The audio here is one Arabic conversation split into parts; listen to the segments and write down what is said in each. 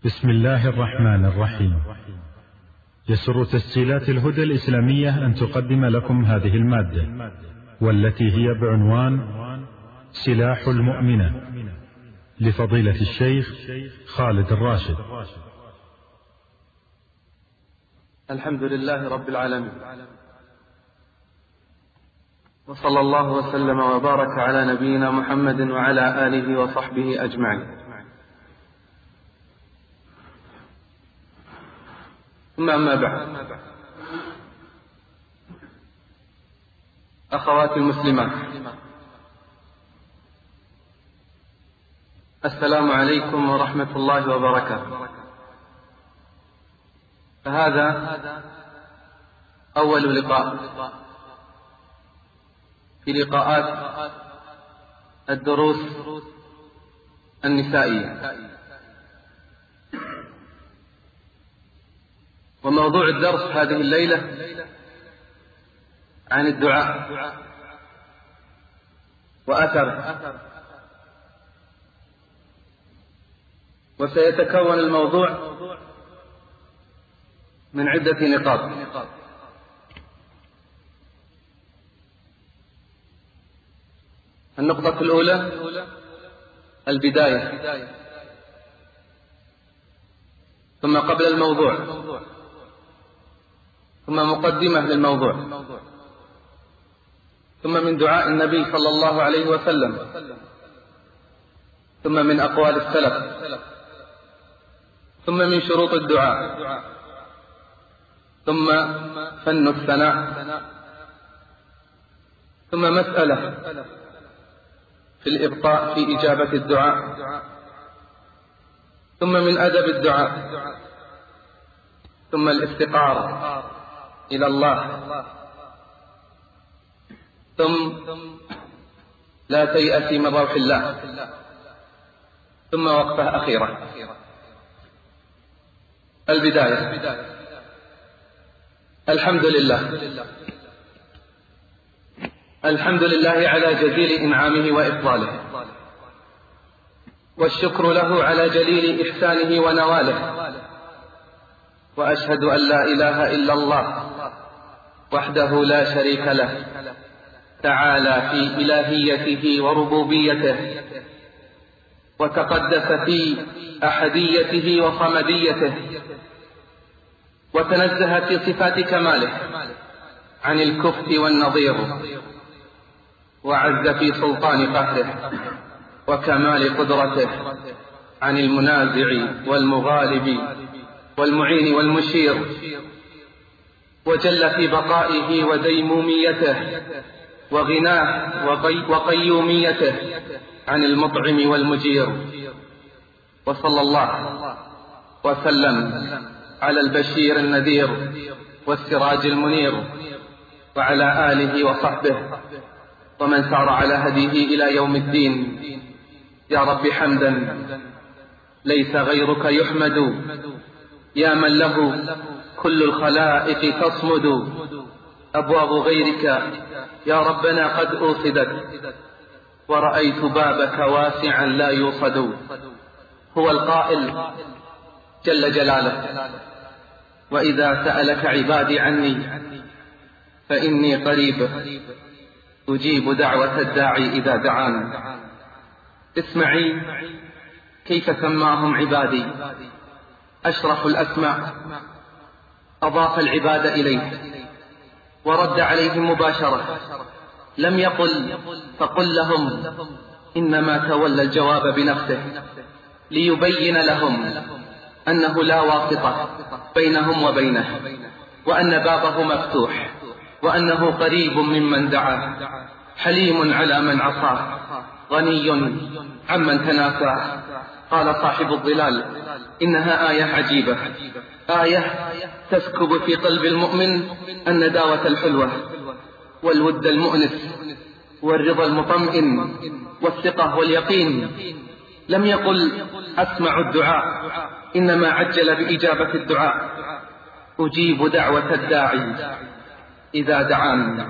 بسم الله الرحمن الرحيم. يسر تسجيلات الهدى الإسلامية أن تقدم لكم هذه المادة، والتي هي بعنوان سلاح المؤمنة، لفضيلة الشيخ خالد الراشد. الحمد لله رب العالمين، وصلى الله وسلم وبارك على نبينا محمد وعلى آله وصحبه أجمعين. ثم أما بعد، أخواتي المسلمات، السلام عليكم ورحمة الله وبركاته. فهذا أول لقاء في لقاءات الدروس النسائية، وموضوع الدرس هذه الليلة عن الدعاء وأثره، وسيتكون الموضوع من عدة نقاط. النقطة الأولى البداية، ثم قبل الموضوع، ثم مقدمة للموضوع، ثم من دعاء النبي صلى الله عليه وسلم، ثم من أقوال السلف، ثم من شروط الدعاء، ثم فن الثناء، ثم مسألة في الإبطاء في إجابة الدعاء، ثم من أدب الدعاء، ثم الافتقار إلى الله، ثم لا تيأسي من روح الله، ثم وقفة أخيرة. البداية، الحمد لله على جزيل إنعامه وإفضاله، والشكر له على جليل إحسانه ونواله، وأشهد أن لا إله إلا الله وحده لا شريك له، تعالى في إلهيته وربوبيته، وتقدس في أحديته وصمديته، وتنزه في صفات كماله عن الكفء والنظير، وعز في سلطان قهره وكمال قدرته عن المنازع والمغالب والمعين والمشير، وجل في بقائه وديموميته وغناه وقيوميته عن المطعم والمجير. وصلى الله وسلم على البشير النذير والسراج المنير، وعلى آله وصحبه ومن سار على هديه إلى يوم الدين. يا رب حمدا ليس غيرك يحمد، يا من له كل الخلائق تصمد، أبواب غيرك يا ربنا قد أوصدت، ورأيت بابك واسعا لا يوصد. هو القائل جل جلاله: وإذا سألك عبادي عني فإني قريب أجيب دعوة الداعي إذا دعان. اسمعي كيف سماهم عبادي، أشرف الأسماء، أضاف العباد إليه ورد عليهم مباشرة، لم يقل فقل لهم، إنما تولى الجواب بنفسه ليبين لهم أنه لا واسطة بينهم وبينه، وأن بابه مفتوح، وأنه قريب ممن دعاه، حليم على من عصاه، غني عمن تناساه. قال صاحب الظلال: إنها آية عجيبة، آية تسكب في قلب المؤمن النداوة الحلوة والود المؤنس والرضا المطمئن والثقة واليقين. لم يقل أسمع الدعاء، إنما عجل بإجابة الدعاء: أجيب دعوة الداعي إذا دعان.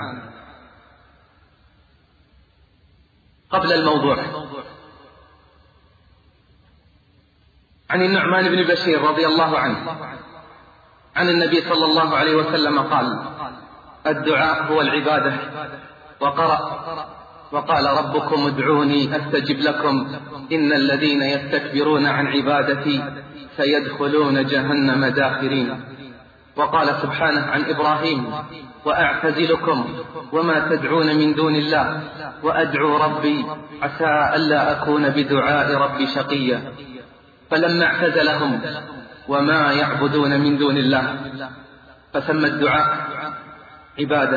قبل الموضوع، عن النعمان بن بشير رضي الله عنه عن النبي صلى الله عليه وسلم قال: الدعاء هو العبادة. وقرأ: وقال ربكم ادعوني أستجب لكم إن الذين يستكبرون عن عبادتي سيدخلون جهنم داخرين. وقال سبحانه عن إبراهيم: وأعتزلكم وما تدعون من دون الله وأدعو ربي عسى ألا أكون بدعاء ربي شقيا. فلما اعتزلهم وما يعبدون من دون الله فسمى الدعاء عبادة.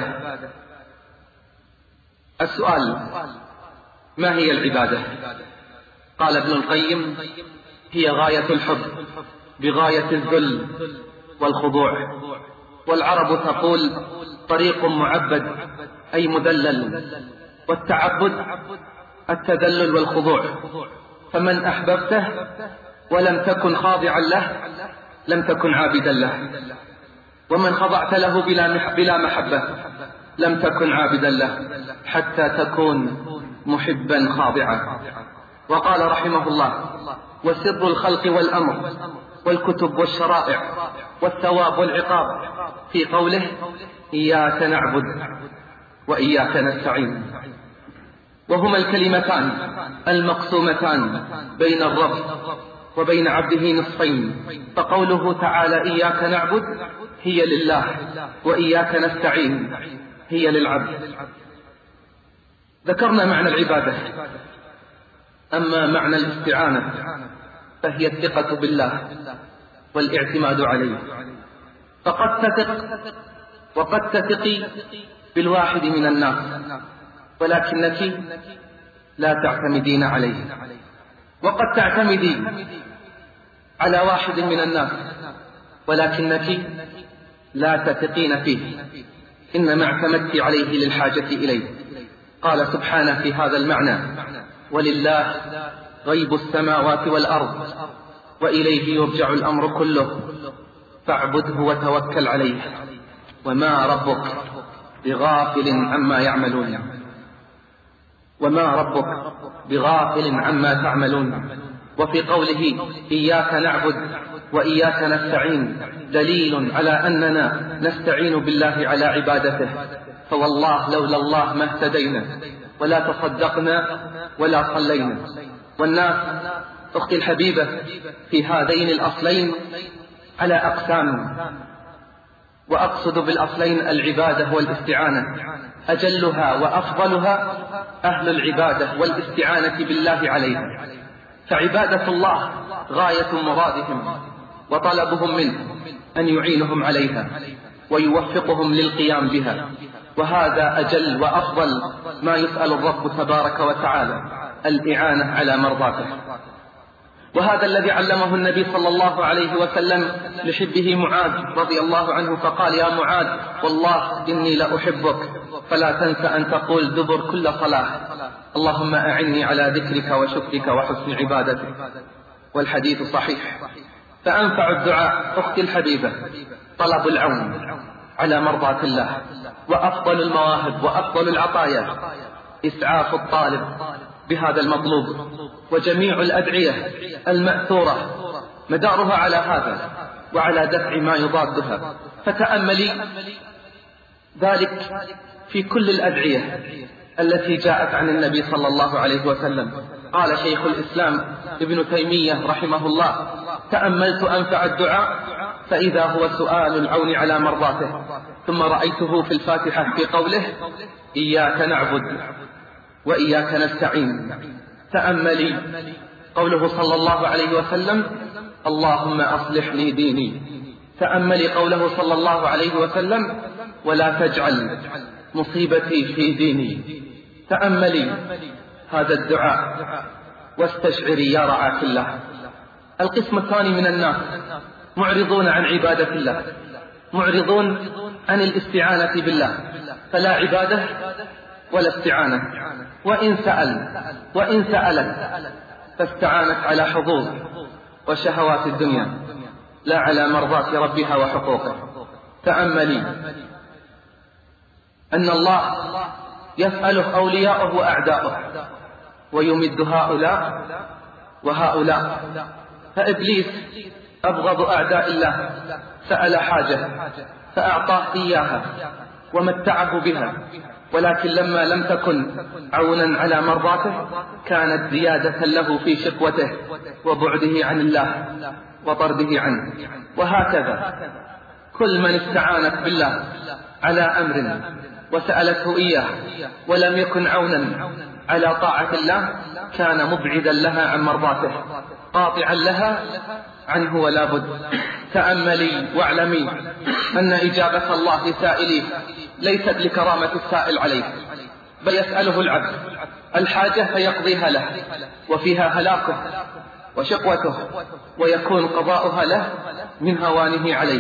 السؤال: ما هي العبادة؟ قال ابن القيم: هي غاية الحب بغاية الذل والخضوع. والعرب تقول: طريق معبد أي مذلل، والتعبد التذلل والخضوع. فمن أحببته ولم تكن خاضعا له لم تكن عابدا له، ومن خضعت له بلا محبة لم تكن عابدا له حتى تكون محبا خاضعا. وقال رحمه الله: وسر الخلق والأمر والكتب والشرائع والثواب والعقاب في قوله: إياك نعبد وإياك نستعين. وهما الكلمتان المقسومتان بين الرب وبين عبده نصفين. فقوله تعالى: إياك نعبد هي لله، وإياك نستعين هي للعبد. ذكرنا معنى العبادة. أما معنى الاستعانة فهي الثقة بالله والاعتماد عليه. فقد تثق وقد تثقي بالواحد من الناس ولكنك لا تعتمدين عليه، وقد تعتمدي على واحد من الناس ولكنك لا تثقين فيه، إنما اعتمدت عليه للحاجة إليه. قال سبحانه في هذا المعنى: ولله غيب السماوات والأرض وإليه يرجع الأمر كله فاعبده وتوكل عليه وما ربك بغافل عما يعملون. وما ربك بغافل عما تعملون. وفي قوله: إياك نعبد وإياك نستعين دليل على أننا نستعين بالله على عبادته. فوالله لولا الله ما اهتدينا ولا تصدقنا ولا صلينا. والناس أختي الحبيبة في هذين الأصلين على أقسام، وأقصد بالأصلين العبادة والاستعانة. أجلها وأفضلها أهل العبادة والاستعانة بالله عليها، فعبادة الله غاية مرادهم وطلبهم منه أن يعينهم عليها ويوفقهم للقيام بها، وهذا أجل وأفضل ما يسأل الرب تبارك وتعالى، الإعانة على مرضاته. وهذا الذي علمه النبي صلى الله عليه وسلم لحبه معاذ رضي الله عنه، فقال: يا معاذ والله إني لأحبك فلا تنس أن تقول دبر كل صلاة: اللهم أعني على ذكرك وشكرك وحسن عبادتك. والحديث صحيح. فأنفع الدعاء أختي الحبيبة طلب العون على مرضاة الله، وأفضل المواهب وأفضل العطايا إسعاف الطالب بهذا المطلوب. وجميع الأدعية المأثورة مدارها على هذا وعلى دفع ما يضادها. فتأملي ذلك في كل الأدعية التي جاءت عن النبي صلى الله عليه وسلم. قال شيخ الإسلام ابن تيمية رحمه الله: تأملت أنفع الدعاء فإذا هو سؤال العون على مرضاته، ثم رأيته في الفاتحة في قوله: إياك نعبد وإياك نستعين. تأملي قوله صلى الله عليه وسلم: اللهم أصلح لي ديني. تأملي قوله صلى الله عليه وسلم: ولا تجعل مصيبتي في ديني. تأملي هذا الدعاء واستشعري يا رعاك الله. القسم الثاني من الناس معرضون عن عبادة الله، معرضون عن الاستعانة بالله، فلا عبادة ولا استعانة. وإن سألت فاستعانت على حظوظ وشهوات الدنيا لا على مرضات ربها وحقوقه. تأملي أن الله يسأله أولياؤه وأعداؤه، ويمد هؤلاء وهؤلاء، فإبليس أبغض أعداء الله سأل حاجة فأعطاه إياها ومتعه بها، ولكن لما لم تكن عونا على مرضاته كانت زيادة له في شقوته وبعده عن الله وطرده عنه. وهكذا كل من استعانت بالله على أمر وسألته إياه ولم يكن عونا على طاعة الله كان مبعدا لها عن مرضاته، قاطعا لها عنه ولا بد. تأملي واعلمي أن إجابة الله لسائليه ليست لكرامة السائل عليه، بل يسأله العبد الحاجة فيقضيها له، وفيها هلاكه وشقوته، ويكون قضاؤها له من هوانه عليه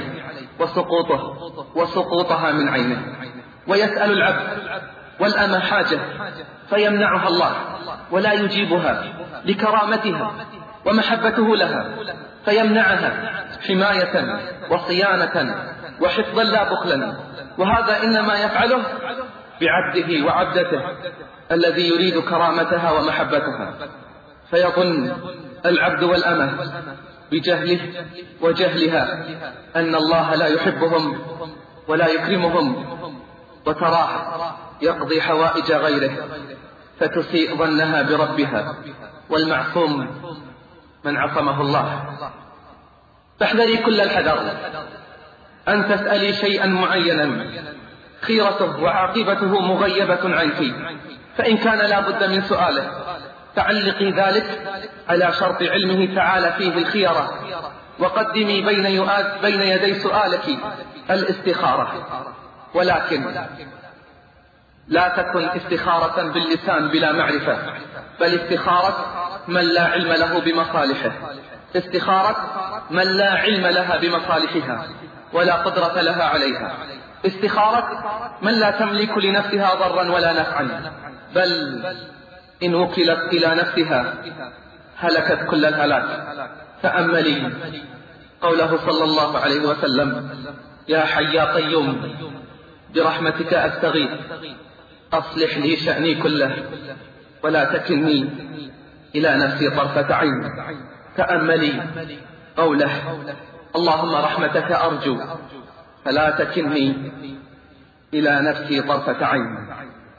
وسقوطها من عينه. ويسأل العبد والأمة حاجة فيمنعها الله ولا يجيبها لكرامتها ومحبته لها، فيمنعها حماية وصيانة وحفظا لا بخلا. وهذا إنما يفعله بعبده وعبدته الذي يريد كرامتها ومحبتها. فيظن العبد والأمة بجهله وجهلها أن الله لا يحبهم ولا يكرمهم، وتراه يقضي حوائج غيره فتسيء ظنها بربها، والمعصوم من عصمه الله. فاحذري كل الحذر أن تسألي شيئا معينا خيرته وعاقبته مغيبة عنك، فإن كان لا بد من سؤاله تعلقي ذلك على شرط علمه تعالى فيه الخيرة، وقدمي بين يدي سؤالك الاستخارة. ولكن لا تكن استخارة باللسان بلا معرفة، بل استخارة من لا علم له بمصالحه، استخارة من لا علم لها بمصالحها ولا قدرة لها عليها، استخارة من لا تملك لنفسها ضرا ولا نفعا، بل إن وكلت إلى نفسها هلكت كل الهلاك. تأملي قوله صلى الله عليه وسلم: يا حي يا قيوم برحمتك أستغيث أصلح لي شأني كله ولا تكلني إلى نفسي طرفة عين. تأملي قوله: اللهم رحمتك أرجو فلا تكلني إلى نفسي طرفة عين.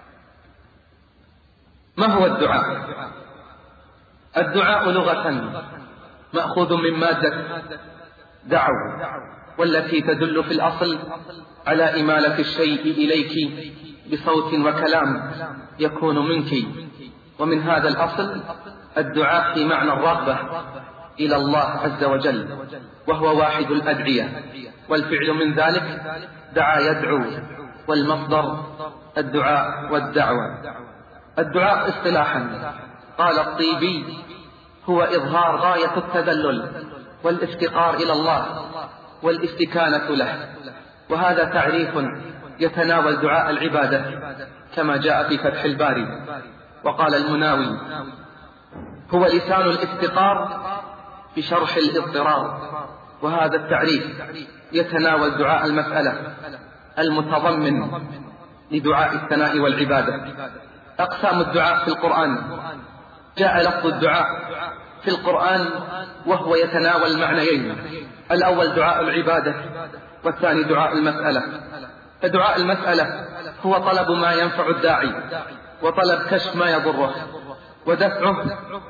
ما هو الدعاء؟ الدعاء لغة مأخوذ من مادة دعوا، والتي تدل في الأصل على إمالة الشيء إليك بصوت وكلام يكون منك. ومن هذا الأصل الدعاء في معنى الرغبة إلى الله عز وجل، وهو واحد الأدعية، والفعل من ذلك دعا يدعو، والمصدر الدعاء والدعوة. الدعاء اصطلاحا قال الطيبي: هو إظهار غاية التذلل والافتقار إلى الله والاستكانة له. وهذا تعريف يتناول دعاء العبادة كما جاء في فتح الباري. وقال المناوي: هو لسان الافتقار بشرح الاضطرار. وهذا التعريف يتناول دعاء المسألة المتضمن لدعاء الثناء والعبادة. أقسام الدعاء في القرآن: جاء لفظ الدعاء في القرآن وهو يتناول معنيين: الأول دعاء العبادة، والثاني دعاء المسألة. فدعاء المسألة هو طلب ما ينفع الداعي، وطلب كشف ما يضره، ودفعه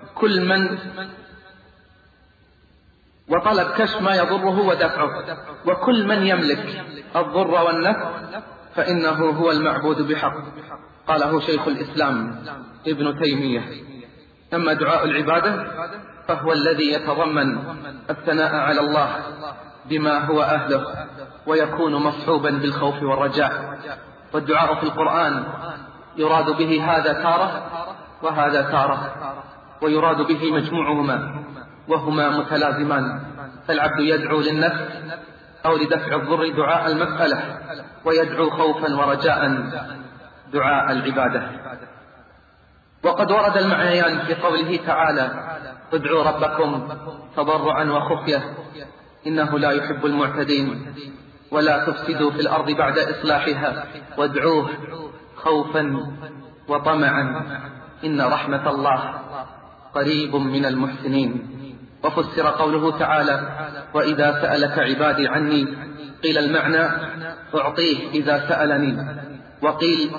وطلب كشف ما يضره ودفعه، وكل من يملك الضر والنفع فإنه هو المعبود بحق، قاله شيخ الإسلام ابن تيمية. أما دعاء العبادة فهو الذي يتضمن الثناء على الله بما هو أهله، ويكون مصحوبا بالخوف والرجاء. والدعاء في القرآن يراد به هذا تارة وهذا تارة، ويراد به مجموعهما، وهما متلازمان. فالعبد يدعو للنفس أو لدفع الضر دعاء المسألة، ويدعو خوفا ورجاء دعاء العبادة. وقد ورد المعنيان في قوله تعالى: ادعوا ربكم تضرعا وخفية إنه لا يحب المعتدين، ولا تفسدوا في الأرض بعد إصلاحها وادعوه خوفا وطمعا إن رحمة الله قريب من المحسنين. وفسر قوله تعالى: وإذا سألك عبادي عني، قيل المعنى: أعطيه إذا سألني، وقيل: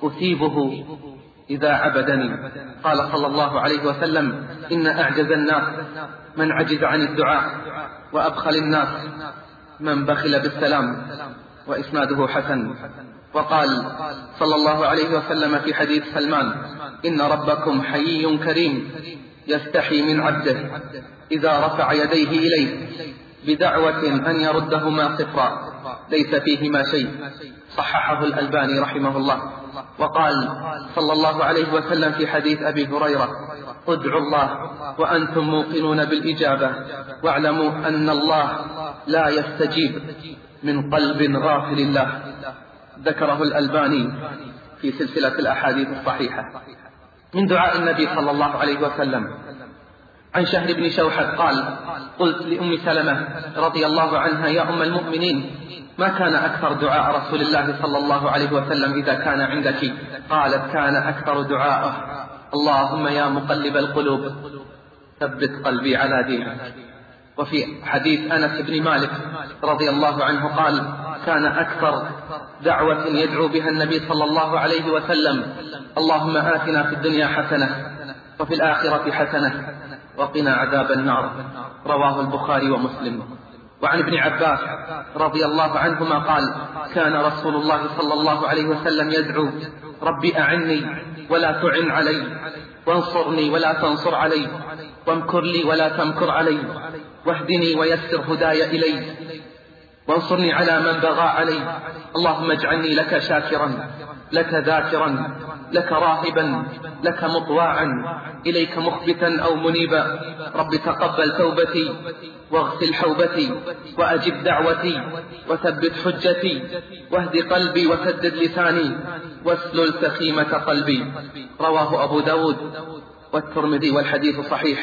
أثيبه إذا عبدني. قال صلى الله عليه وسلم: إن أعجز الناس من عجز عن الدعاء، وأبخل الناس من بخل بالسلام. وإسناده حسن. وقال صلى الله عليه وسلم في حديث سلمان: إن ربكم حيي كريم يستحي من عبده إذا رفع يديه إليه بدعوة أن يردهما صفرا ليس فيهما شيء. صححه الألباني رحمه الله. وقال صلى الله عليه وسلم في حديث أبي هريرة: ادعوا الله وأنتم موقنون بالإجابة، واعلموا أن الله لا يستجيب من قلب غافل الله. ذكره الألباني في سلسلة الأحاديث الصحيحة. من دعاء النبي صلى الله عليه وسلم عن شهر بن شوحب قال: قلت لأم سلمة رضي الله عنها: يا أم المؤمنين، ما كان أكثر دعاء رسول الله صلى الله عليه وسلم إذا كان عندك؟ قالت: كان أكثر دعاءه: اللهم يا مقلب القلوب ثبت قلبي على دينك. وفي حديث أنس بن مالك رضي الله عنه قال: كان أكثر دعوة يدعو بها النبي صلى الله عليه وسلم: اللهم آتنا في الدنيا حسنة وفي الآخرة حسنة وقنا عذاب النار. رواه البخاري ومسلم. وعن ابن عباس رضي الله عنهما قال: كان رسول الله صلى الله عليه وسلم يدعو: رب أعني ولا تعن علي، وانصرني ولا تنصر علي، وامكر لي ولا تمكر علي، واهدني ويسر هداي إلي، وانصرني على من بغى علي. اللهم اجعلني لك شاكرا، لك ذاكرا، لك راهبا، لك مطواعا، إليك مخبتا أو منيبا. رب تقبل توبتي واغسل حوبتي وأجب دعوتي وثبت حجتي واهد قلبي وسدد لساني واسلل سخيمة قلبي. رواه أبو داود والترمذي والحديث صحيح.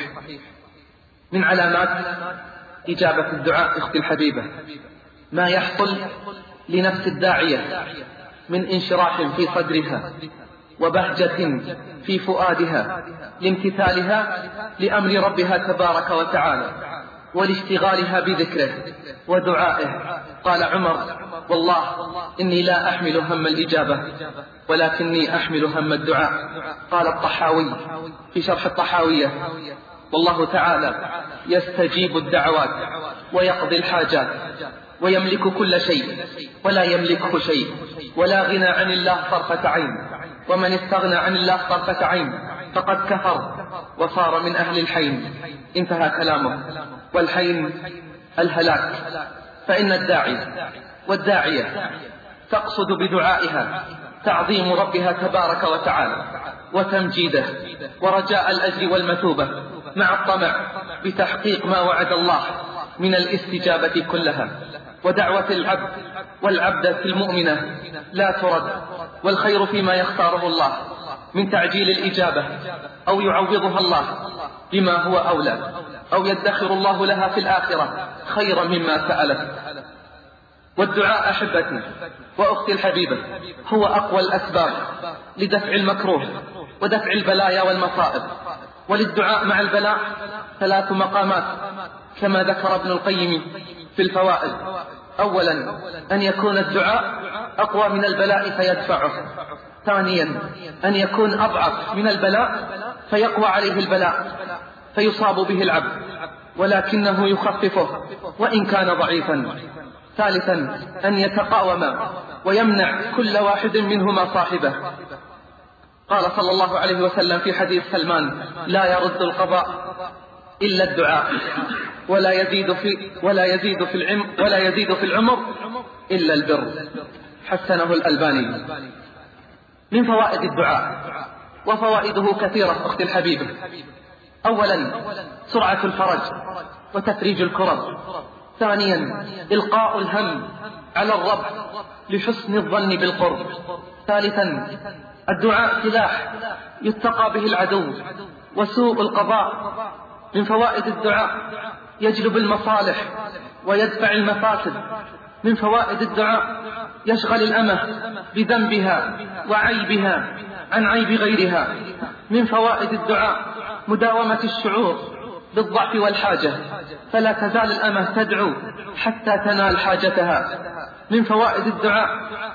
من علامات إجابة الدعاء أختي الحبيبة ما يحصل لنفس الداعية من انشراح في صدرها وبهجة في فؤادها لامتثالها لأمر ربها تبارك وتعالى ولاشتغالها بذكره ودعائه. قال عمر: والله إني لا أحمل هم الإجابة ولكني أحمل هم الدعاء. قال الطحاوي في شرح الطحاوية: والله تعالى يستجيب الدعوات ويقضي الحاجات ويملك كل شيء ولا يملكه شيء، ولا غنى عن الله طرفة عين، ومن استغنى عن الله طرفة عين فقد كفر وصار من أهل الحين. انتهى كلامه. والحين الهلاك. فإن الداعي والداعية تقصد بدعائها تعظيم ربها تبارك وتعالى وتمجيده ورجاء الأجر والمثوبة مع الطمع بتحقيق ما وعد الله من الاستجابة كلها. ودعوة العبد والعبدة المؤمنة لا ترد، والخير فيما يختاره الله من تعجيل الإجابة أو يعوضها الله بما هو أولى، أو يدخر الله لها في الآخرة خيرا مما سألت. والدعاء أحبتي وأختي الحبيبة هو أقوى الأسباب لدفع المكروه ودفع البلايا والمصائب. وللدعاء مع البلاء 3 مقامات كما ذكر ابن القيم في الفوائد. أولا، أن يكون الدعاء أقوى من البلاء فيدفعه. ثانيا، أن يكون أضعف من البلاء فيقوى عليه البلاء فيصاب به العبد ولكنه يخففه وإن كان ضعيفا. ثالثا، أن يتقاوم ويمنع كل واحد منهما صاحبه. قال صلى الله عليه وسلم في حديث سلمان: لا يرد القضاء إلا الدعاء، ولا يزيد في العمر إلا البر. حسنه الألباني. من فوائد الدعاء، وفوائده كثيرة أختي الحبيبة: أولا، سرعة الفرج وتفريج الكرب. ثانيا، إلقاء الهم على الرب لحسن الظن بالقرب. ثالثا، الدعاء سلاح يتقى به العدو وسوء القضاء. من فوائد الدعاء يجلب المصالح ويدفع المفاسد. من فوائد الدعاء يشغل الأمة بذنبها وعيبها عن عيب غيرها. من فوائد الدعاء مداومة الشعور بالضعف والحاجة، فلا تزال الأمة تدعو حتى تنال حاجتها. من فوائد الدعاء: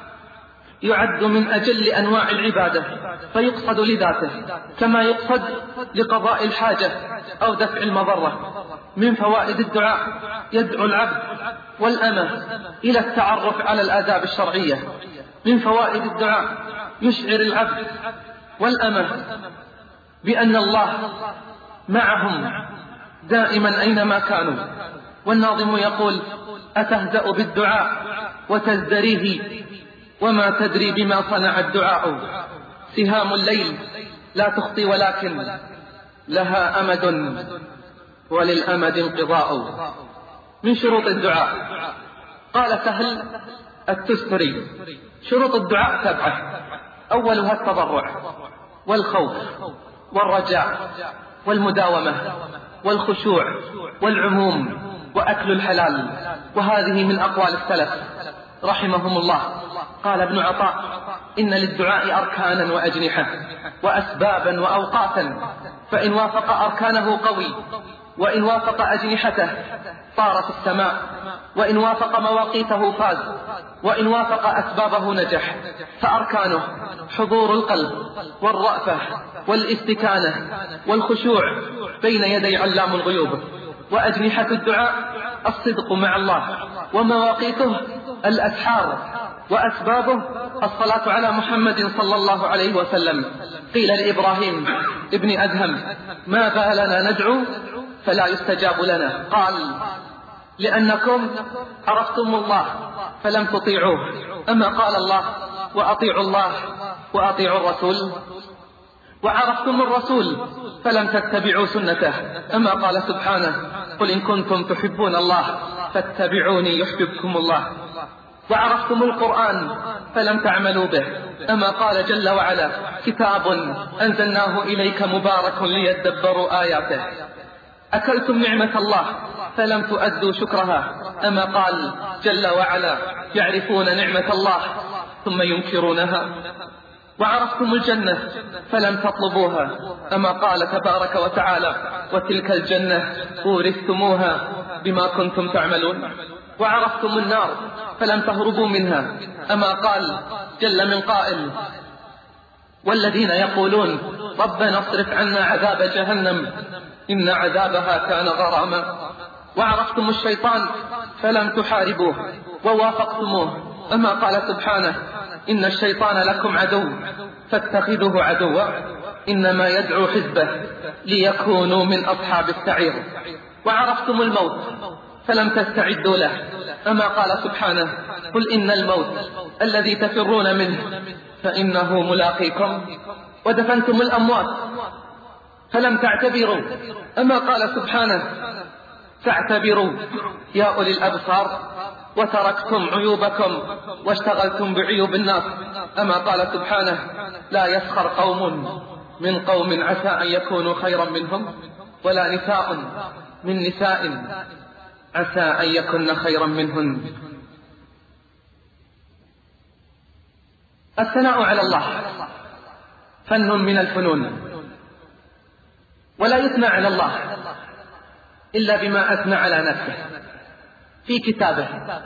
يعد من أجل أنواع العبادة فيقصد لذاته كما يقصد لقضاء الحاجة أو دفع المضرة. من فوائد الدعاء: يدعو العبد والأمة إلى التعرف على الآداب الشرعية. من فوائد الدعاء: يشعر العبد والأمة بأن الله معهم دائما أينما كانوا. والناظم يقول: أتهزأ بالدعاء وتزدريه وما تدري بما صنع الدعاء. سهام الليل لا تخطي ولكن لها أمد وللأمد انقضاء. من شروط الدعاء: قال سهل التستري: شروط الدعاء 7: أولها التضرع والخوف والرجاء والمداومة والخشوع والعموم وأكل الحلال. وهذه من أقوال السلف رحمهم الله. قال ابن عطاء: إن للدعاء أركانا وأجنحة وأسبابا وأوقاتا، فإن وافق أركانه قوي، وإن وافق أجنحته طار في السماء، وإن وافق مواقيته فاز، وإن وافق أسبابه نجح. فأركانه حضور القلب والرأفة والاستكانة والخشوع بين يدي علام الغيوب. وأجنحة الدعاء الصدق مع الله، ومواقيته الأسحار، وأسبابه الصلاة على محمد صلى الله عليه وسلم. قيل لإبراهيم ابن أدهم: ما بالنا ندعو فلا يستجاب لنا؟ قال: لأنكم عرفتم الله فلم تطيعوه. أما قال الله: وأطيعوا الله وأطيعوا الرسول؟ وعرفتم الرسول فلم تتبعوا سنته. أما قال سبحانه: قل إن كنتم تحبون الله فاتبعوني يحببكم الله. وعرفتم القرآن فلم تعملوا به. أما قال جل وعلا: كتاب أنزلناه إليك مبارك ليدبروا آياته. أكلتم نعمة الله فلم تؤدوا شكرها. أما قال جل وعلا: يعرفون نعمة الله ثم ينكرونها. وعرفتم الجنة فلم تطلبوها. أما قال تبارك وتعالى: وتلك الجنة أورثتموها بما كنتم تعملون. وعرفتم النار فلم تهربوا منها. أما قال جل من قائل: والذين يقولون ربنا اصرف عنا عذاب جهنم إن عذابها كان غراما. وعرفتم الشيطان فلم تحاربوه ووافقتموه. أما قال سبحانه: إن الشيطان لكم عدو فاتخذوه عدوا إنما يدعو حزبه ليكونوا من أصحاب السعير. وعرفتم الموت فلم تستعدوا له. أما قال سبحانه: قل إن الموت الذي تفرون منه فإنه ملاقيكم. ودفنتم الأموات فلم تعتبروا. أما قال سبحانه: فاعتبروا يا أولي الأبصار وتركتم عيوبكم واشتغلتم بعيوب الناس. أما قال سبحانه: لا يسخر قوم من قوم عسى أن يكونوا خيرا منهم، ولا نساء من نساء عسى أن يكن خيرا منهن. الثناء على الله فن من الفنون، ولا يثنى على الله إلا بما أثنى على نفسه في كتابه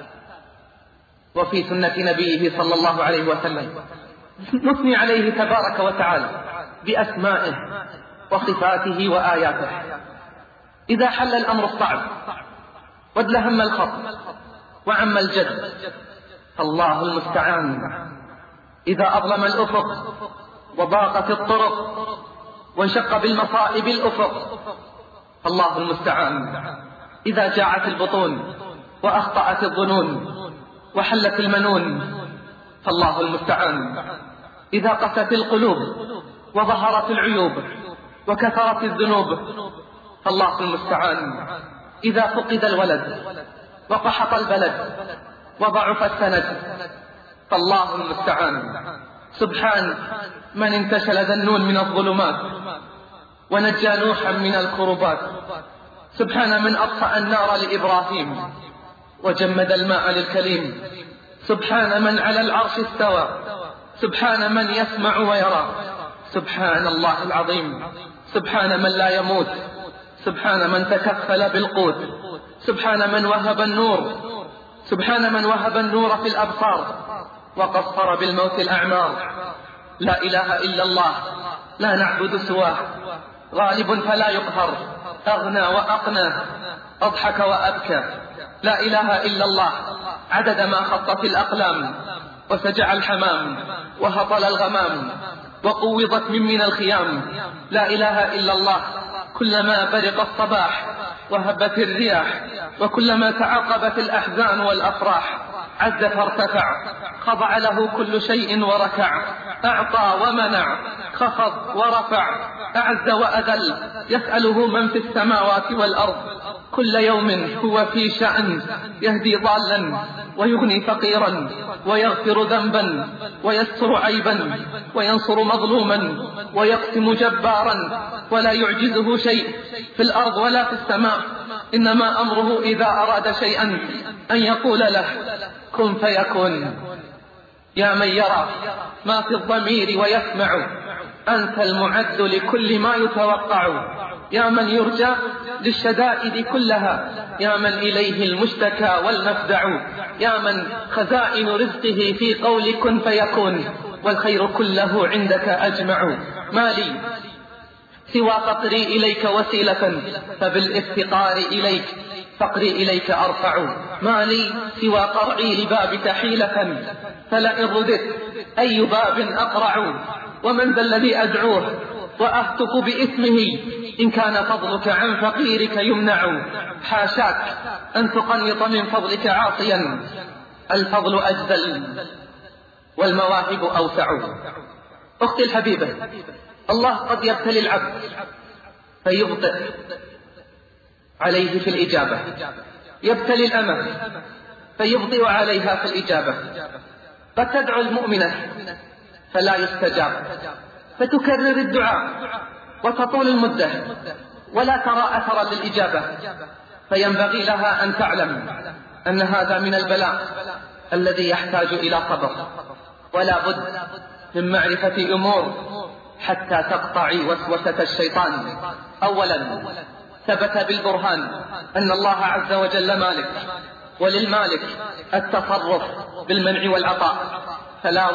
وفي سنة نبيه صلى الله عليه وسلم. نثني عليه تبارك وتعالى بأسمائه وصفاته وآياته. إذا حل الأمر الصعب وادلهم الخط وعم الجد فالله المستعان. إذا أظلم الأفق وضاقت الطرق وانشق بالمصائب الأفق فالله المستعان. إذا جاعت البطون وأخطأت الظنون وحلت المنون فالله المستعان. إذا قست القلوب وظهرت العيوب وكثرت الذنوب فالله المستعان. إذا فقد الولد وقحط البلد وضعف السند فالله المستعان. سبحان من انتشل ذنون من الظلمات ونجى نوحا من الكربات. سبحان من أطفأ النار لإبراهيم وجمد الماء للكليم. سبحان من على العرش استوى. سبحان من يسمع ويرى. سبحان الله العظيم. سبحان من لا يموت. سبحان من تكفل بالقوت، سبحان من وهب النور، سبحان من وهب النور في الأبصار وقصر بالموت الأعمار. لا إله إلا الله، لا نعبد سواه، غالب فلا يقهر، أغنى وأقنى، أضحك وأبكى. لا إله إلا الله، عدد ما خطت الأقلام وسجع الحمام وهطل الغمام وقوضت من الخيام. لا إله إلا الله، كلما برق الصباح وهبت الرياح، وكلما تعاقبت الأحزان والأفراح، عز فارتفع، خضع له كل شيء وركع، أعطى ومنع، خفض ورفع، أعز وأذل، يسأله من في السماوات والأرض، كل يوم هو في شأن، يهدي ضالا ويغني فقيرا ويغفر ذنبا ويستر عيبا وينصر مظلوما ويقسم جبارا، ولا يعجزه شيء في الأرض ولا في السماء، إنما أمره إذا أراد شيئا أن يقول له كن فيكون. يا من يرى ما في الضمير ويسمع، أنت المعد لكل ما يتوقع. يا من يرجى للشدائد كلها، يا من إليه المشتكى والمفزع. يا من خزائن رزقه في قول كن فيكون، والخير كله عندك أجمع. ما لي سوى فقري إليك وسيلة، فبالافتقار إليك فقري إليك أرفع. ما لي سوى قرعي لبابك حيلة، فلئن رددت أي باب أقرع. ومن ذا الذي أدعوه وأهتك باسمه، إن كان فضلك عن فقيرك يمنع. حاشاك أن تقنط من فضلك عاصيا، الفضل أجزل والمواهب أوسع. أختي الحبيبة، الله قد يبتلي العبد فيبطئ عليه في الإجابة، يبتلي الأمة فيبطئ عليها في الإجابة. قد تدعو المؤمنة فلا يستجاب، فتكرر الدعاء وتطول المدة ولا ترى أثرا للإجابة. فينبغي لها أن تعلم أن هذا من البلاء الذي يحتاج إلى صبر، ولا بد من معرفة أمور حتى تقطعي وسوسة الشيطان. أولا، ثبت بالبرهان أن الله عز وجل مالك، وللمالك التصرف بالمنع والعطاء، فلا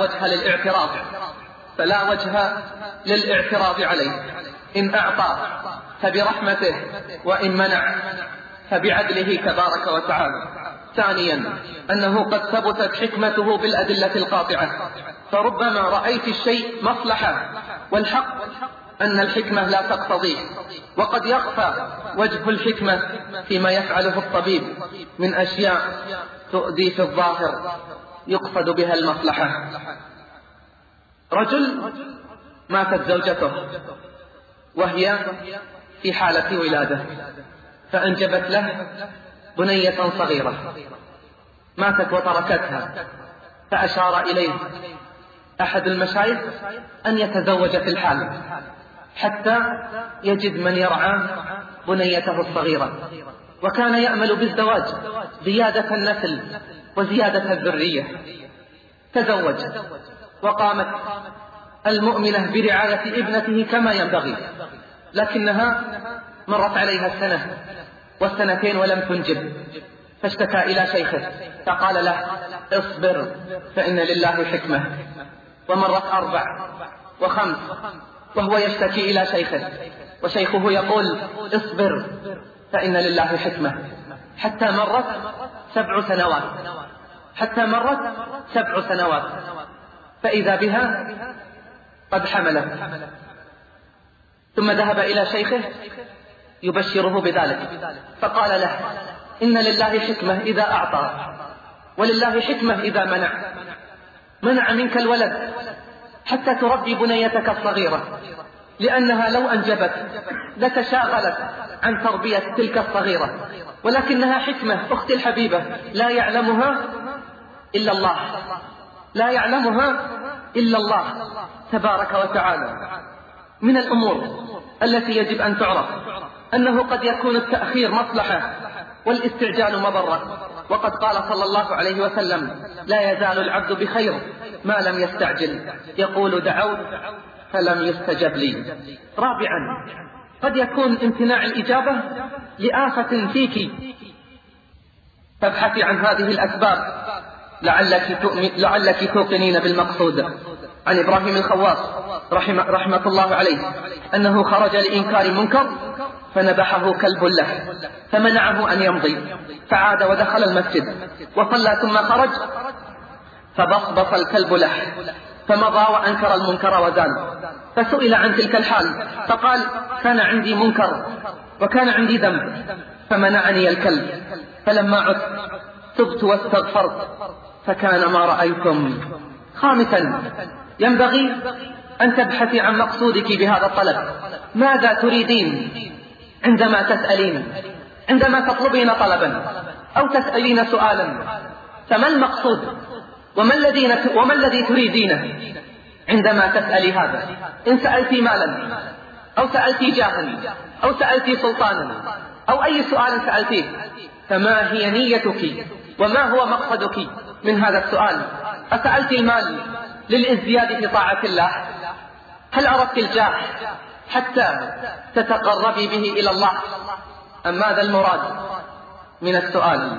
وجه للاعتراض عليه. إن أعطى فبرحمته، وإن منع فبعدله تبارك وتعالى. ثانيا، أنه قد ثبتت حكمته بالأدلة القاطعة، فربما رأيت الشيء مصلحة، والحق أن الحكمة لا تقتضيه، وقد يخفى وجه الحكمة فيما يفعله الطبيب من أشياء تؤدي في الظاهر يقصد بها المصلحة. رجل ماتت زوجته وهي في حالة ولادة، فأنجبت له بنية صغيرة، ماتت وتركتها، فأشار إليه أحد المشايخ أن يتزوج في الحال حتى يجد من يرعى بنيته الصغيرة، وكان يأمل بالزواج زيادة النسل وزيادة الذرية. تزوج، وقامت المؤمنة برعاية ابنته كما ينبغي، لكنها مرت عليها السنة والسنتين ولم تنجب، فاشتكى إلى شيخه فقال له اصبر فإن لله حكمة. ومرت 4 و5 وهو يشتكي إلى شيخه، وشيخه يقول اصبر فإن لله حكمة، حتى مرت 7 سنوات، فإذا بها قد حملت. ثم ذهب إلى شيخه يبشره بذلك، فقال له إن لله حكمة إذا أعطى، ولله حكمة إذا منع منك الولد حتى تربي بنيتك الصغيرة، لأنها لو أنجبت لتشاغلت عن تربية تلك الصغيرة، ولكنها حكمة أختي الحبيبة لا يعلمها إلا الله تبارك وتعالى. من الأمور التي يجب أن تعرف أنه قد يكون التأخير مصلحة والاستعجال مضرة، وقد قال صلى الله عليه وسلم لا يزال العبد بخير ما لم يستعجل، يقول دعوت فلم يستجب لي. رابعا، قد يكون امتناع الإجابة لآفة فيك، فابحثي عن هذه الأسباب لعلك توقنين بالمقصود. عن إبراهيم الخواص رحمة الله عليه أنه خرج لإنكار منكر فنبحه كلب له فمنعه أن يمضي، فعاد ودخل المسجد وصلى ثم خرج فبصبص الكلب له فمضى وأنكر المنكر وزال. فسئل عن تلك الحال فقال: كان عندي منكر وكان عندي ذنب فمنعني الكلب، فلما عدت تبت واستغفرت فكان ما رأيتم. خامسا، ينبغي أن تبحثي عن مقصودك بهذا الطلب. ماذا تريدين عندما تسألين؟ عندما تطلبين طلبا أو تسألين سؤالا، فما المقصود وما الذي تريدينه عندما تسألي هذا؟ إن سألتي مالا أو سألتي جاها أو سألتي سلطانا أو أي سؤال سألتيه، فما هي نيتك وما هو مقصدك من هذا السؤال؟ أسألت المال للازدياد في طاعة الله؟ هل أردت الجاه حتى تتقربي به إلى الله؟ أم ماذا المراد من السؤال؟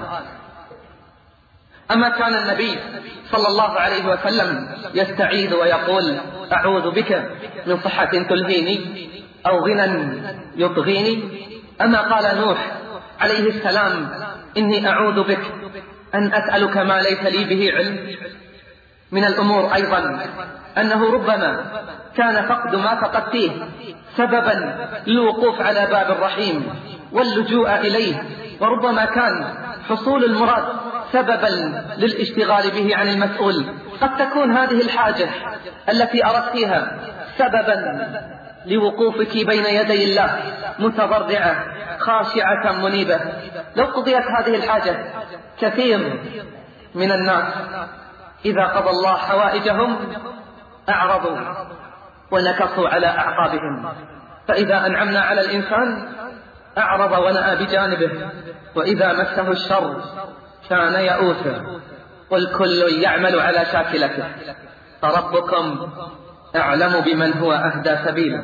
أما كان النبي صلى الله عليه وسلم يستعيذ ويقول: أعوذ بك من صحة تلهيني أو غنى يطغيني؟ أما قال نوح عليه السلام: إني أعوذ بك أن أسألك ما ليس لي به علم؟ من الأمور أيضا أنه ربما كان فقد ما فقدتيه سببا للوقوف على باب الرحيم واللجوء إليه، وربما كان حصول المراد سببا للاشتغال به عن المسؤول. قد تكون هذه الحاجة التي أردتها سببا لوقوفك بين يدي الله متضرعة خاشعة منيبة. لو قضيت هذه الحاجة، كثير من الناس إذا قضى الله حوائجهم أعرضوا ونكصوا على أعقابهم، فإذا أنعمنا على الإنسان أعرض ونأى بجانبه، وإذا مسه الشر كان يئوسا. قل كل يعمل على شاكلته فربكم أعلم بمن هو أهدى سبيلا.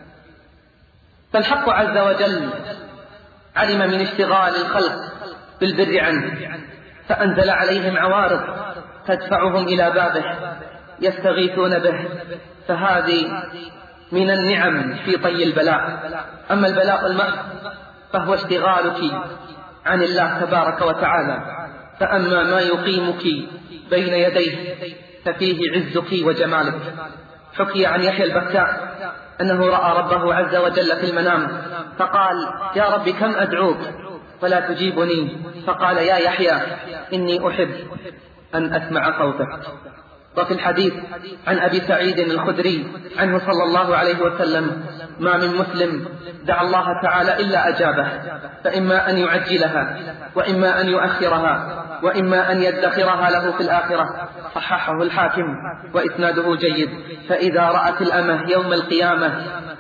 فالحق عز وجل علم من اشتغال الخلق بالبر عنه فأنزل عليهم عوارض تدفعهم إلى بابه يستغيثون به، فهذه من النعم في طي البلاء. أما البلاء المحض فهو اشتغالك عن الله تبارك وتعالى، فأما ما يقيمك بين يديه ففيه عزك وجمالك. حكي عن يحيى البكاء أنه رأى ربه عز وجل في المنام فقال: يا رب كم أدعوك ولا تجيبني؟ فقال: يا يحيى إني أحب أن أسمع صوتك. وفي الحديث عن أبي سعيد الخدري عنه صلى الله عليه وسلم: ما من مسلم دعا الله تعالى إلا أجابه، فإما أن يعجلها وإما أن يؤخرها وإما أن يدخرها له في الآخرة. صححه الحاكم وإسناده جيد. فإذا رأت الأمة يوم القيامة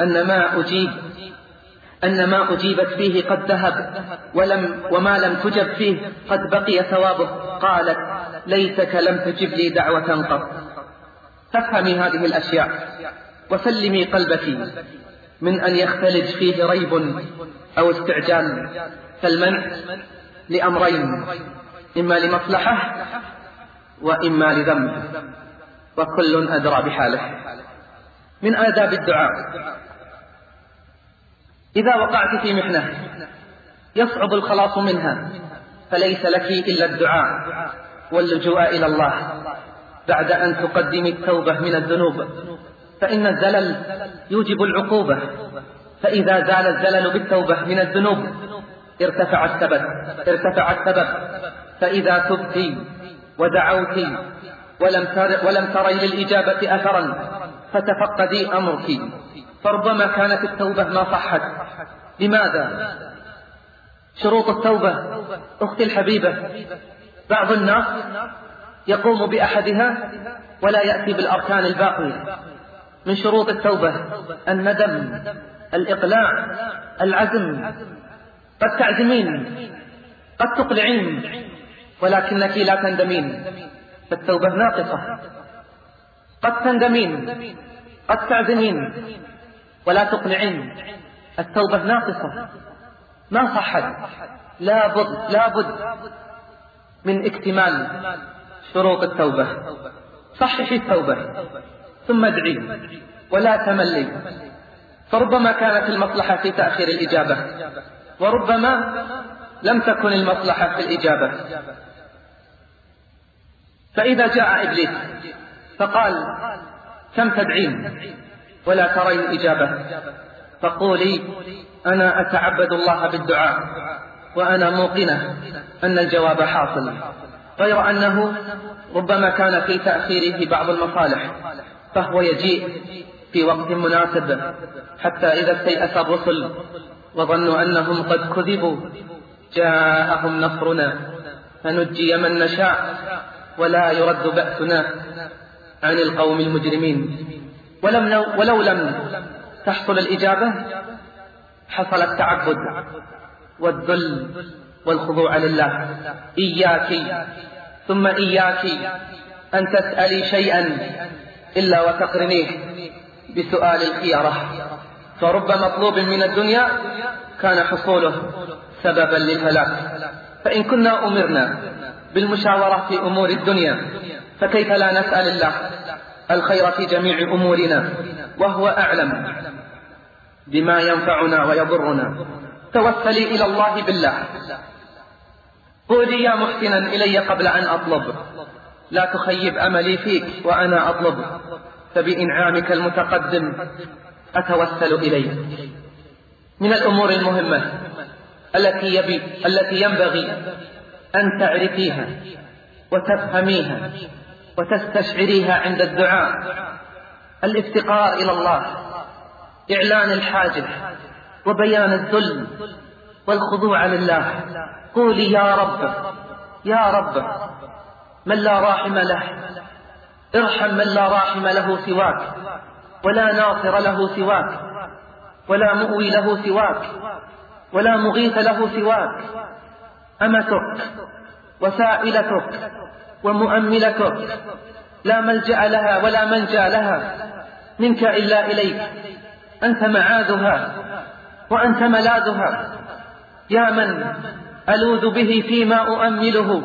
أن ما أجيبت فيه قد ذهب وما لم تجب فيه قد بقي ثوابه، قالت: ليتك لم تجب لي دعوة قط. فافهمي هذه الأشياء وسلمي قلبك من أن يختلج فيه ريب أو استعجال. فالمنع لأمرين: إما لمصلحة وإما لذنب، وكل أدرى بحاله. من آداب الدعاء: إذا وقعت في محنة يصعب الخلاص منها فليس لك إلا الدعاء واللجوء إلى الله بعد أن تقدمي التوبة من الذنوب، فإن الزلل يوجب العقوبة، فإذا زال الزلل بالتوبة من الذنوب ارتفع السبب. فإذا تبتي ودعوتي ولم تري للإجابة أثرا فتفقدي أمرك، فربما كانت التوبة ما صحت. لماذا؟ شروط التوبة أختي الحبيبة، بعض الناس يقوم بأحدها ولا يأتي بالأركان الباقية. من شروط التوبة الندم، الإقلاع، العزم. قد تعزمين، قد تقلعين، ولكنك لا تندمين، فالتوبة ناقصة. قد تندمين، قد تعزمين ولا تقلعين، التوبة ناقصة ما صحت، لا بد من اكتمال شروط التوبة. صحح التوبة ثم ادعي ولا تملي، فربما كانت المصلحة في تأخير الإجابة، وربما لم تكن المصلحة في الإجابة. فإذا جاء إبليس فقال كم تدعين ولا ترين الإجابة، فقولي أنا أتعبد الله بالدعاء وأنا موقنة أن الجواب حاصل، غير أنه ربما كان في تأخيره بعض المصالح، فهو يجيء في وقت مناسب، حتى إذا استيأس الرسل وظنوا أنهم قد كذبوا جاءهم نصرنا فنجي من نشاء ولا يرد بأسنا عن القوم المجرمين. ولو لم تحصل الإجابة حصل التعبد والذل والخضوع لله. إياك ثم إياك أن تسألي شيئا إلا وتقرنيه بسؤال الخيرة، فرب مطلوب من الدنيا كان حصوله سببا للهلاك. فإن كنا أمرنا بالمشاورة في أمور الدنيا فكيف لا نسأل الله الخير في جميع أمورنا وهو أعلم بما ينفعنا ويضرنا. توسلي إلى الله بالله، قولي يا محسنا إلي قبل أن أطلب، لا تخيب أملي فيك وأنا أطلب، فبإنعامك المتقدم أتوسل إليك. من الأمور المهمة التي ينبغي أن تعرفيها وتفهميها وتستشعريها عند الدعاء الافتقار إلى الله، إعلان الحاجة وبيان الذل والخضوع لله. قولي يا رب يا رب، من لا راحم له، ارحم من لا راحم له سواك، ولا ناصر له سواك، ولا مؤوي له سواك، ولا مغيث له سواك. أمتك وسائلتك ومؤملتك، لا ملجأ لها ولا منجا لها منك إلا إليك، أنت معاذها وأنت ملاذها. يا من ألوذ به فيما أؤمله،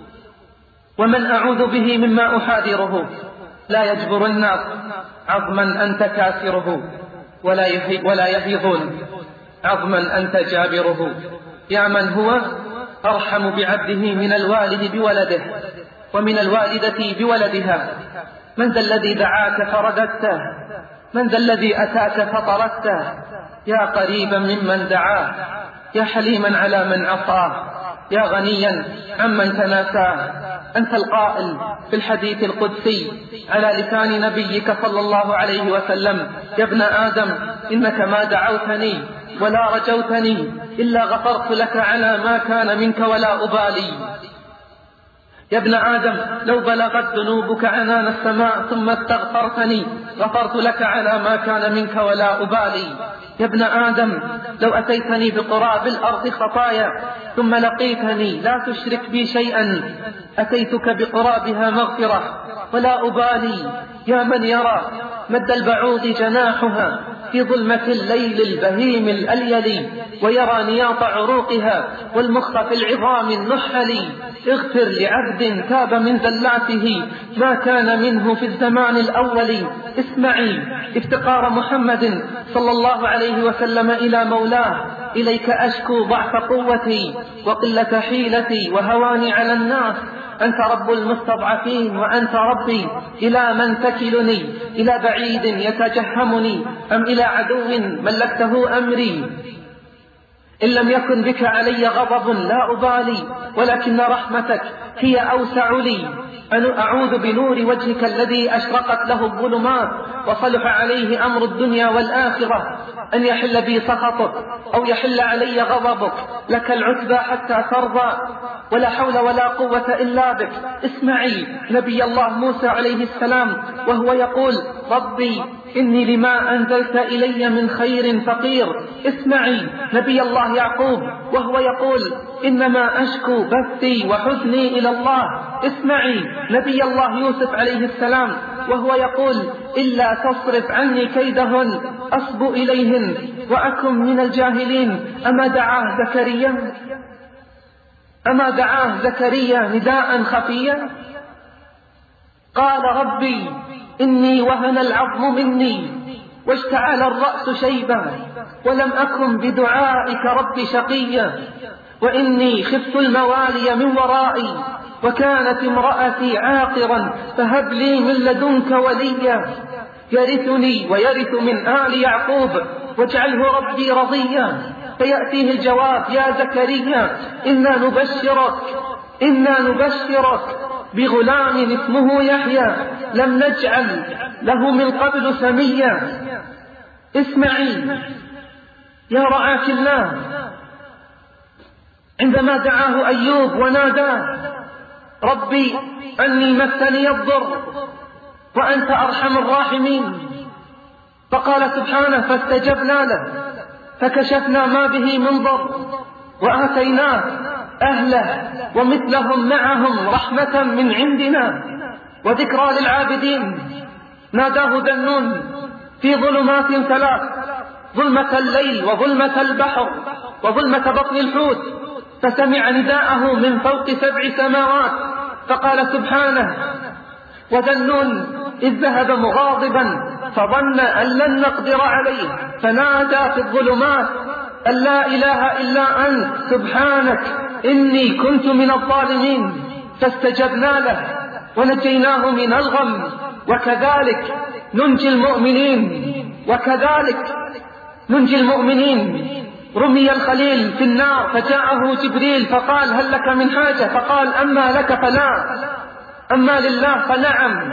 ومن أعوذ به مما أحاذره. لا يجبر الناس عظما أنت كاسره، ولا يهيضون عظما أنت جابره. يا من هو أرحم بعبده من الوالد بولده ومن الوالدة بولدها. من ذا الذي دعاك فرددته، من ذا الذي أتاك فطردته. يا قريبا ممن دعاه، يا حليما على من عصاه، يا غنيا عمن تناساه. أنت القائل في الحديث القدسي على لسان نبيك صلى الله عليه وسلم: يا ابن آدم إنك ما دعوتني ولا رجوتني إلا غفرت لك على ما كان منك ولا أبالي. يا ابن آدم لو بلغت ذنوبك عنان السماء ثم استغفرتني غفرت لك على ما كان منك ولا أبالي. يا ابن آدم لو أتيتني بقراب الأرض خطايا ثم لقيتني لا تشرك بي شيئا أتيتك بقرابها مغفرة ولا أبالي. يا من يرى مد البعوض جناحها في ظلمة الليل البهيم الأليلي، ويرى نياط عروقها والمخ في العظام النحلي. اغفر لعبد تاب من زلاته ما كان منه في الزمان الأول. اسمعي افتقار محمد صلى الله عليه وسلم إلى مولاه: إليك أشكو ضعف قوتي وقلة حيلتي وهواني على الناس. أنت رب المستضعفين وأنت ربي، إلى من تكلني؟ إلى بعيد يتجهمني أم إلى عدو ملكته أمري؟ إن لم يكن بك علي غضب لا أبالي، ولكن رحمتك هي أوسع لي. أن أعوذ بنور وجهك الذي أشرقت له الظلمات وصلح عليه أمر الدنيا والآخرة أن يحل بي سخطك أو يحل علي غضبك. لك العتبى حتى ترضى، ولا حول ولا قوة إلا بك. اسمعي نبي الله موسى عليه السلام وهو يقول: ربي إني لما أنزلت إلي من خير فقير. اسمعي نبي الله يعقوب وهو يقول: إنما أشكو بثي وحزني إلى الله. اسمعي نبي الله يوسف عليه السلام وهو يقول: إلا تصرف عني كيدهن أصب إليهن وأكن من الجاهلين. أما دعاه زكريا نداء خفيا؟ قال ربي إني وهن العظم مني واشتعل الرأس شيبا ولم أكن بدعائك رب شقيا وإني خفت الموالي من ورائي وكانت امرأتي عاقرا فهب لي من لدنك وليا يرثني ويرث من آل يعقوب واجعله ربي رضيا. فيأتيه الجواب: يا زكريا إنا نبشرك بغلام اسمه يحيى لم نجعل له من قبل سميا. اسمعي يا رعاك الله، عندما دعاه أيوب وناداه: ربي أني مسني الضر وأنت أرحم الراحمين، فقال سبحانه: فاستجبنا له فكشفنا ما به من ضر وآتيناه أهله ومثلهم معهم رحمة من عندنا وذكرى للعابدين. ناداه ذنون في ظلمات ثلاث: ظلمة الليل وظلمة البحر وظلمة بطن الحوت، فسمع نداءه من فوق 7 سماوات، فقال سبحانه: وذنون إذ ذهب مغاضبا فظن أن لن نقدر عليه فنادى في الظلمات أن لا إله إلا أنت سبحانك إني كنت من الظالمين. فاستجبنا له ونجيناه من الغم وكذلك ننجي المؤمنين. رمي الخليل في النار فجاءه جبريل فقال: هل لك من حاجة؟ فقال: أما لك فلا، أما لله فنعم،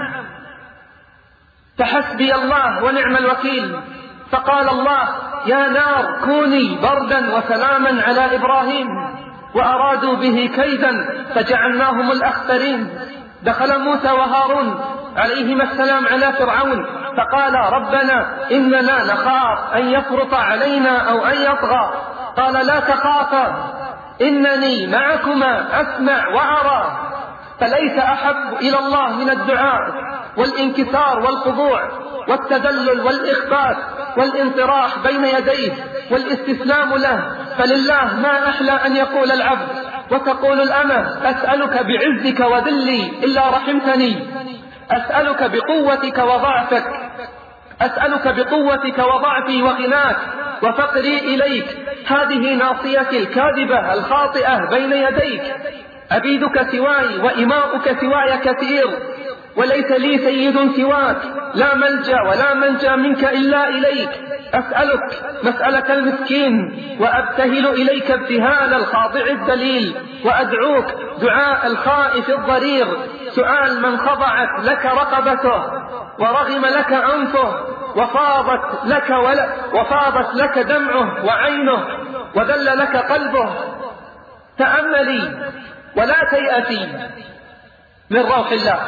فحسبي الله ونعم الوكيل. فقال الله: يا نار كوني بردا وسلاما على إبراهيم، وأرادوا به كيدا فجعلناهم الأخسرين. دخل موسى وهارون عليهما السلام على فرعون فقال: ربنا إننا نخاف أن يفرط علينا أو أن يطغى. قال: لا تخافا إنني معكما أسمع وأرى. فليس أحب إلى الله من الدعاء والانكسار والخضوع والتذلل والإخبات والانطراح بين يديه والاستسلام له. فلله ما أحلى أن يقول العبد وتقول الأمة: أسألك بعزك وذلي إلا رحمتني، أسألك بقوتك وضعفي وغناك وفقري إليك. هذه ناصيتي الكاذبة الخاطئة بين يديك، عبيدك سواي وإماؤك سواي كثير، وليس لي سيد سواك، لا ملجأ ولا منجا منك إلا إليك. أسألك مسألة المسكين وأبتهل إليك ابتهال الخاضع الذليل، وأدعوك دعاء الخائف الضرير، سؤال من خضعت لك رقبته ورغم لك أنفه وفاضت لك دمعه وعينه وذل لك قلبه. تأملي ولا تيأتي من روح الله،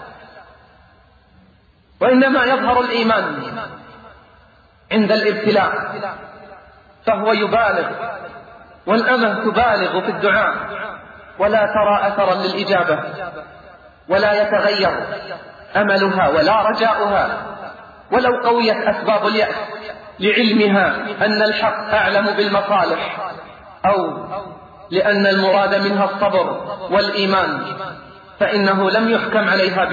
وإنما يظهر الإيمان عند الابتلاء، فهو يبالغ والأمة تبالغ في الدعاء ولا ترى أثرا للإجابة، ولا يتغير أملها ولا رجاؤها ولو قويت أسباب اليأس لعلمها أن الحق أعلم بالمصالح، أو لأن المراد منها الصبر والإيمان، فإنه لم يحكم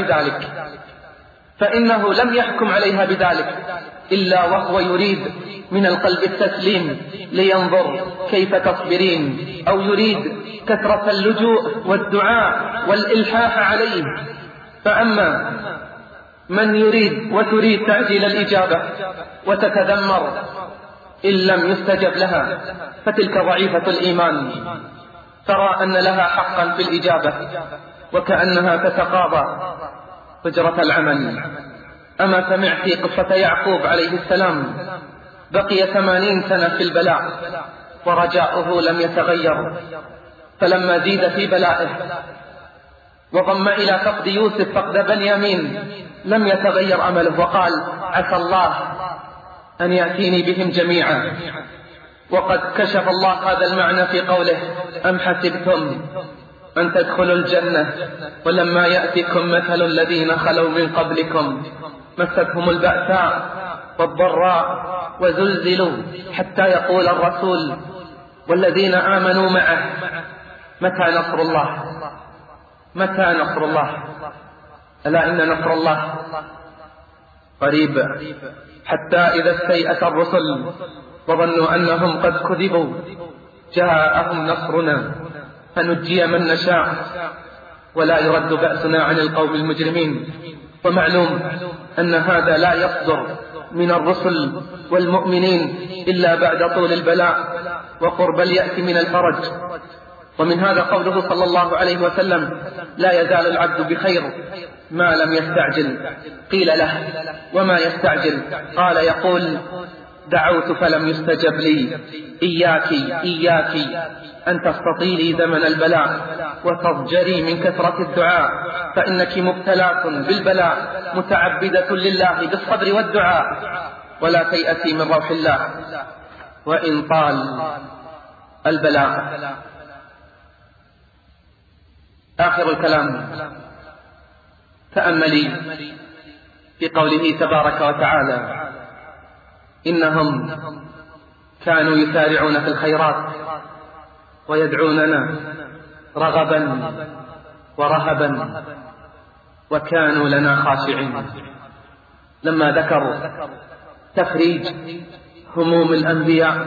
عليها بذلك إلا وهو يريد من القلب التسليم لينظر كيف تصبرين، أو يريد كثرة اللجوء والدعاء والإلحاح عليه. فأما من يريد وتريد تعجيل الإجابة وتتذمر إن لم يستجب لها، فتلك ضعيفة الإيمان، ترى أن لها حقا في الإجابة وكأنها تتقاضى أجرة العمل. أما سمعت قصة يعقوب عليه السلام؟ بقي 80 سنة في البلاء ورجاؤه لم يتغير، فلما زيد في بلائه وضم إلى فقد يوسف فقد بنيامين لم يتغير أمله، وقال: عسى الله أن يأتيني بهم جميعا. وقد كشف الله هذا المعنى في قوله: أم حسبتم أن تدخلوا الجنة ولما يأتكم مثل الذين خلوا من قبلكم مستهم البأساء والضراء وزلزلوا حتى يقول الرسول والذين آمنوا معه متى نصر الله؟ متى نصر الله؟ ألا إن نصر الله قريب. حتى إذا استيأس الرسل وظنوا أنهم قد كذبوا جاءهم نصرنا فنجي من نشاء ولا يرد بأسنا عن القوم المجرمين. ومعلوم أن هذا لا يصدر من الرسل والمؤمنين إلا بعد طول البلاء وقرب اليأس من الفرج. ومن هذا قوله صلى الله عليه وسلم: لا يزال العبد بخير ما لم يستعجل. قيل له: وما يستعجل؟ قال: يقول: دعوت فلم يستجب لي، إياك أن تستطيلي زمن البلاء وتضجري من كثرة الدعاء، فإنك مبتلاة بالبلاء متعبدة لله بالصبر والدعاء، ولا تيأسي من روح الله وإن طال البلاء. آخر الكلام: تأملي في قوله تبارك وتعالى: إنهم كانوا يسارعون في الخيرات ويدعوننا رغبا ورهبا وكانوا لنا خاشعين. لما ذكروا تفريج هموم الأنبياء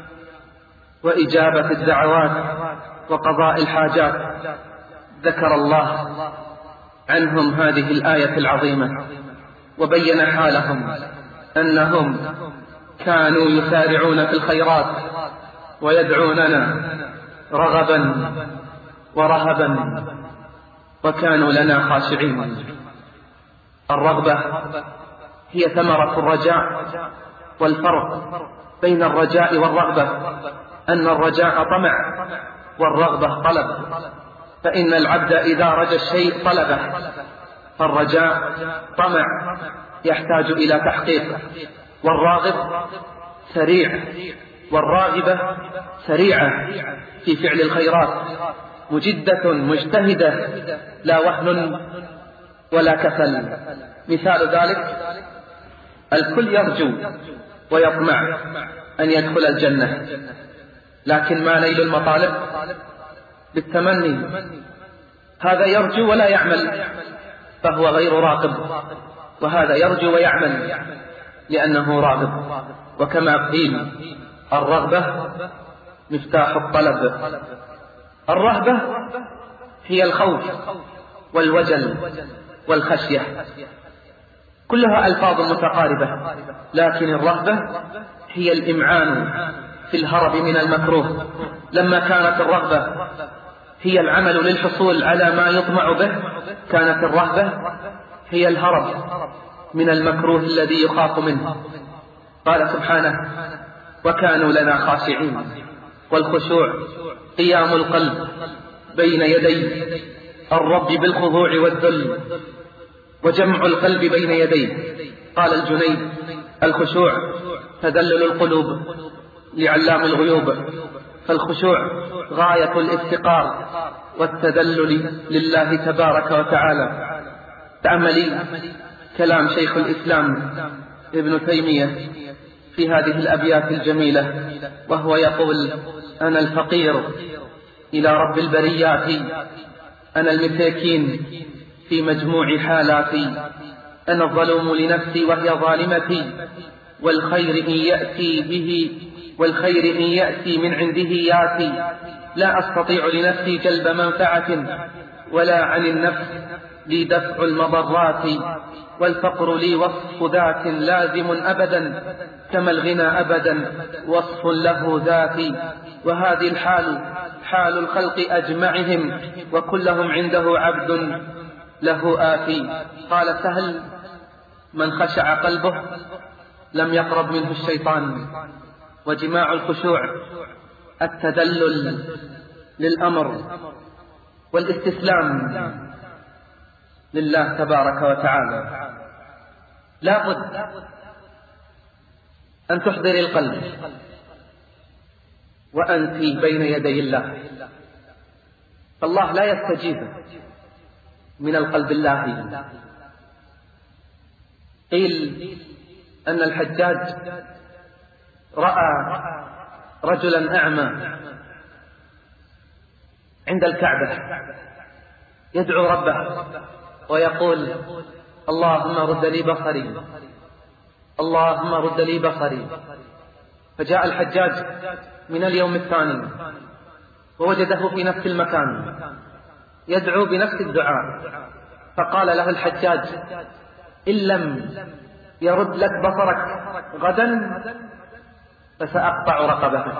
وإجابة الدعوات وقضاء الحاجات ذكر الله عنهم هذه الآية العظيمة وبين حالهم أنهم كانوا يسارعون في الخيرات ويدعوننا رغبا ورهبا وكانوا لنا خاشعين. الرغبة هي ثمرة الرجاء، والفرق بين الرجاء والرغبة أن الرجاء طمع والرغبة طلب، فإن العبد إذا رجى الشيء طلبه، فالرجاء طمع يحتاج إلى تحقيق، والراغب سريع والراغبة سريعة في فعل الخيرات، مجدة مجتهدة لا وهن ولا كسل. مثال ذلك: الكل يرجو ويطمع أن يدخل الجنة، لكن ما نيل المطالب؟ بالتمني. هذا يرجو ولا يعمل فهو غير راغب، وهذا يرجو ويعمل لأنه راغب. وكما قيل: الرغبة مفتاح الطلب. الرهبة هي الخوف والوجل والخشية، كلها ألفاظ متقاربة، لكن الرهبة هي الإمعان في الهرب من المكروه. لما كانت الرغبة هي العمل للحصول على ما يطمع به، كانت الرهبة هي الهرب من المكروه الذي يخاف منه. قال سبحانه: وكانوا لنا خاشعين. والخشوع قيام القلب بين يدي الرب بالخضوع والذل وجمع القلب بين يديه. قال الجنيد: الخشوع تذلل القلوب لعلام الغيوب، فالخشوع غاية الافتقار والتذلل لله تبارك وتعالى. تأملي كلام شيخ الإسلام ابن تيمية في هذه الأبيات الجميلة وهو يقول: أنا الفقير إلى رب البريات، أنا المساكين في مجموع حالاتي، أنا الظلوم لنفسي وهي ظالمتي، والخير إن يأتي من عنده ياتي، لا أستطيع لنفسي جلب منفعة ولا عن النفس لي دفع المضرات، والفقر لي وصف ذات لازم أبدا كما الغنى أبدا وصف له ذاتي، وهذه الحال حال الخلق أجمعهم وكلهم عنده عبد له آتي. قال سهل: من خشع قلبه لم يقرب منه الشيطان. وجماع الخشوع التذلل للأمر والاستسلام لله تبارك وتعالى. لا بد أن تحضري القلب وأنت بين يدي الله، فالله لا يستجيب من القلب اللاهي. قيل أن الحجاج رأى رجلا أعمى عند الكعبة يدعو ربه ويقول: اللهم رد لي بصري، اللهم رد لي بصري. فجاء الحجاج من اليوم الثاني ووجده في نفس المكان يدعو بنفس الدعاء، فقال له الحجاج: إن لم يرد لك بصرك غدا فسأقطع رقبتك.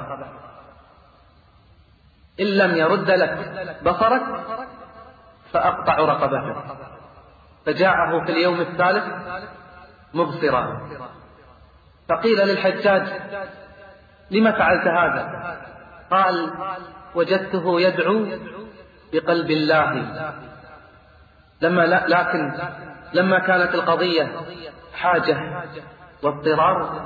إن لم يرد لك بصرك فأقطع رقبتك. فجاءه في اليوم الثالث مبصرا، فقيل للحجاج: لم فعلت هذا؟ قال: وجدته يدعو بقلب الله، لكن لما كانت القضية حاجة واضطرار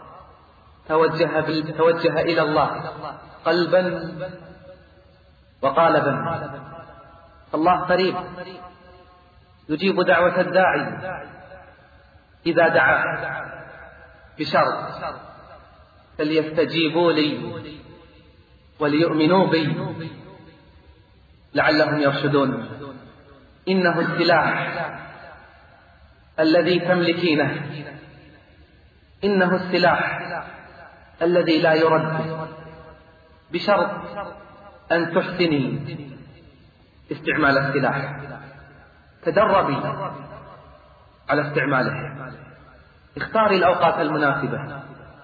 توجه إلى الله قلبا وقالبا. الله قريب يجيب دعوة الداعي إذا دعاه، بشرط: فليستجيبوا لي وليؤمنوا بي لعلهم يرشدون. إنه السلاح الذي تملكينه، إنه السلاح الذي لا يرد، بشرط أن تحسني استعمال السلاح. تدربي على استعماله، اختاري الأوقات المناسبة،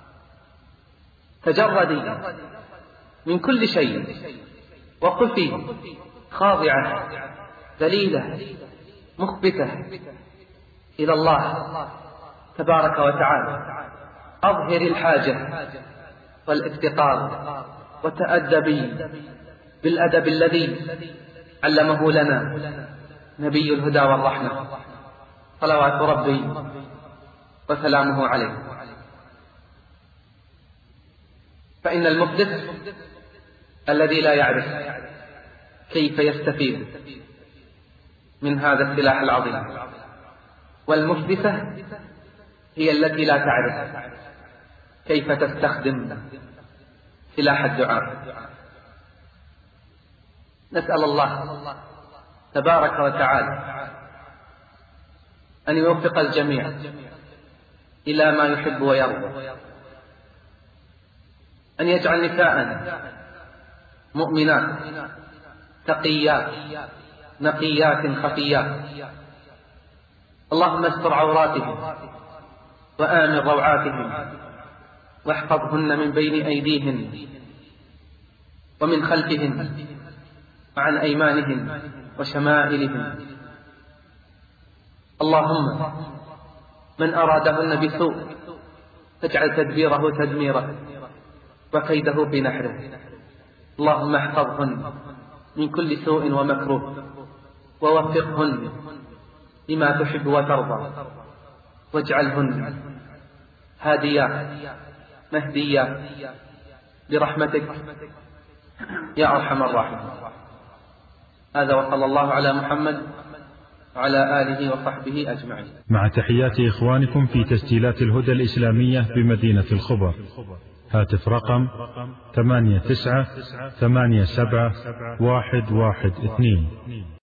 تجردي من كل شيء، وقفي خاضعة ذليلة مخبتة إلى الله تبارك وتعالى. أظهري الحاجة والافتقار، وتأدبي بالأدب الذي علمه لنا نبي الهدى والرحمة صلوات ربي وسلامه عليه. فإن المحدث الذي لا يعرف كيف يستفيد من هذا السلاح العظيم، والمحدثة هي التي لا تعرف كيف تستخدم سلاح الدعاء. نسأل الله تبارك وتعالى أن يوفق الجميع إلى ما يحب ويرضى، أن يجعل نساء مؤمنات تقيات نقيات خفيات. اللهم استر عوراتهم وآمن روعاتهم، واحفظهن من بين أيديهن ومن خلفهن وعن أيمانهن وشمائلهن. اللهم من أرادهن بسوء فاجعل تدبيره تدميره وكيده بنحره. اللهم احفظهن من كل سوء ومكروه، ووفقهن لما تحب وترضى، واجعلهن هاديات مهديات برحمتك يا أرحم الراحمين. هذا وصلى الله على محمد وعلى آله وصحبه أجمعين. مع تحيات إخوانكم في تسجيلات الهدى الإسلامية بمدينة الخبر. هاتف رقم 89871112.